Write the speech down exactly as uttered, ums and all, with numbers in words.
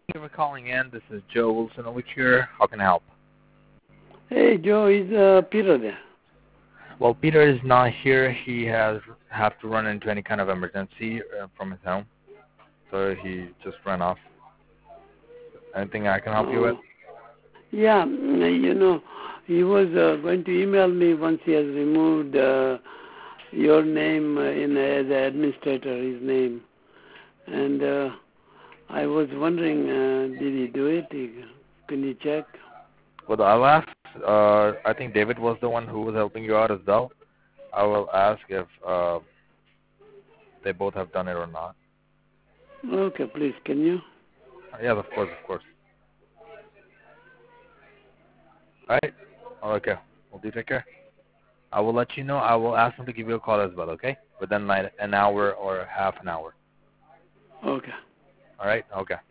you for calling in. This is Joe Wilson over here. How can I help? Hey, Joe, is uh, Peter there? Well, Peter is not here. He has have to run into any kind of emergency uh, from his home, so he just ran off. Anything I can help you with? Oh, yeah, mm, you know, he was uh, going to email me once he has removed uh, your name uh, in as an administrator, his name. And uh, I was wondering, uh, did he do it? Can you check? Well, I'll ask. Uh, I think David was the one who was helping you out as well. I will ask if uh, they both have done it or not. Okay, please, can you? Uh, yes, of course, of course. All right. Okay. Well, do you take care. I will let you know. I will ask them to give you a call as well, okay? Within like an hour or half an hour. Okay. All right? Okay.